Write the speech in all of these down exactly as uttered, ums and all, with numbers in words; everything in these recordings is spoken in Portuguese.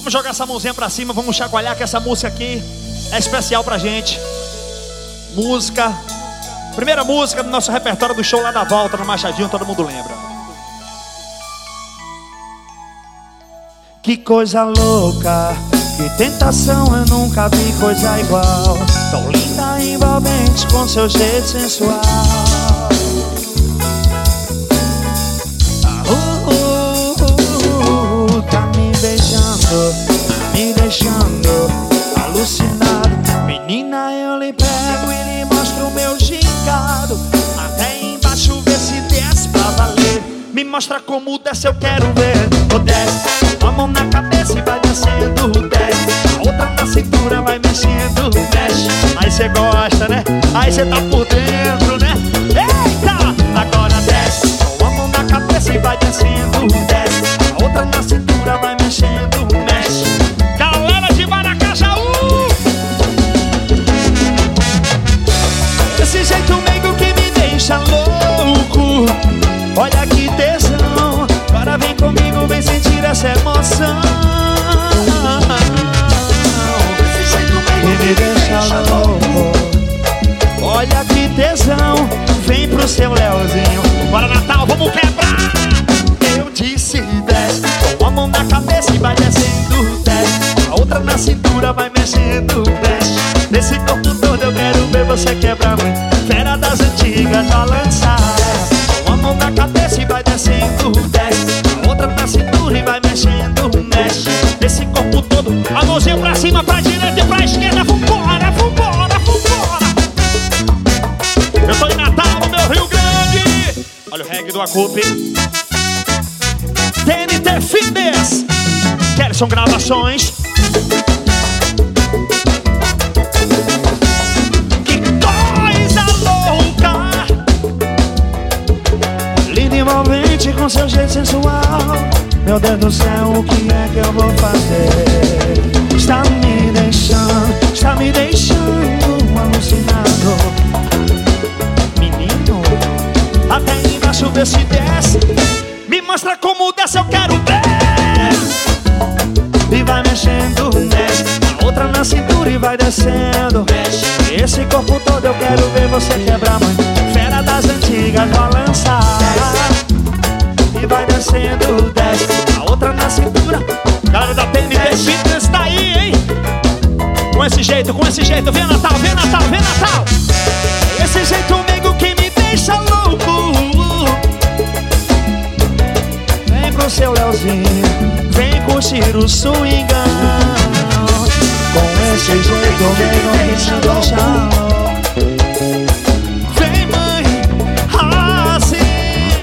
Vamos jogar essa mãozinha pra cima, vamos chacoalhar, que essa música aqui é especial pra gente. Música, primeira música do nosso repertório do show lá da volta no Machadinho, todo mundo lembra. Que coisa louca, que tentação, eu nunca vi coisa igual. Tão linda, envolvente, com seu jeito sensual. Uh, uh, uh, uh, tá me beijando, me deixando alucinado. Menina, eu lhe pego e lhe mostro o meu gingado. Até embaixo, vê se desce pra valer. Me mostra como desce, eu quero ver. Oh, desce, a mão na cabeça e vai descendo, desce. A outra na cintura vai mexendo, mexe. Aí cê gosta, né? Aí cê tá por dentro, né? Eita! Agora desce, com a mão na cabeça e vai descendo, desce. A outra na cintura vai mexendo, mexe. Galera de Maracajaú! Esse jeito meio que me deixa louco. Olha que tesão. Agora vem comigo, vem sentir essa emoção. Esse jeito meio que me deixa louco. Olha que tesão. Vem pro seu Leozinho. Bora, Natal, vamos quebrar! Eu disse desce, com a mão na cabeça e vai descendo, desce. A outra na cintura vai mexendo, mexe. Nesse corpo todo eu quero ver você quebrar, mãe. Fera das antigas, balançar. Com a mão na cabeça e vai descendo, desce. A outra na cintura e vai mexendo, mexe. Nesse corpo todo, a mãozinha pra cima, pra direita e pra esquerda. Vambora, vambora, vambora. Eu tô em Natal, no meu Rio Grande. Olha o reggae do Acupe. T N T Fitness, Kelson Gravações. que coisa louca. Linda e envolvente com seu jeito sensual. Meu Deus do céu, o que é que eu vou fazer? Está me deixando, está me deixando alucinado. Menino, até embaixo vê se desce. Me mostra como desce, eu quero ver. E vai mexendo, mexe. A outra na cintura e vai descendo, mexe. Esse corpo todo eu quero ver você quebrar, mãe. Fera das antigas, balançar. E vai descendo, desce. A outra na cintura. Galera da T N T Fitness tá aí, hein? Com esse jeito, com esse jeito. Vem Natal, vem Natal, vem Natal. Esse jeito meio que me deixa louco. Vem com seu Leozinho, vem curtir o swingão. Com esse jeito meio que me deixa louco. Vem, mãe, assim.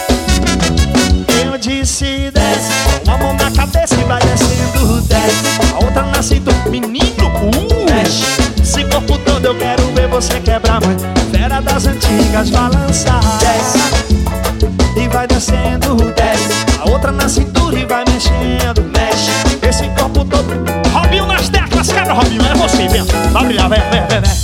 Eu disse desce, com a mão na cabeça e vai descendo, desce. A outra na cintura, menino, uh, mexe. Esse corpo todo eu quero ver você quebrar, mãe. Fera das antigas, balançar. Desce, e vai descendo, desce. A outra na cintura e vai mexendo, mexe. Esse corpo todo. Robinho nas teclas, quebra, Robinho, é você, vem. Vai brilhar, vem, vem, vem, vem.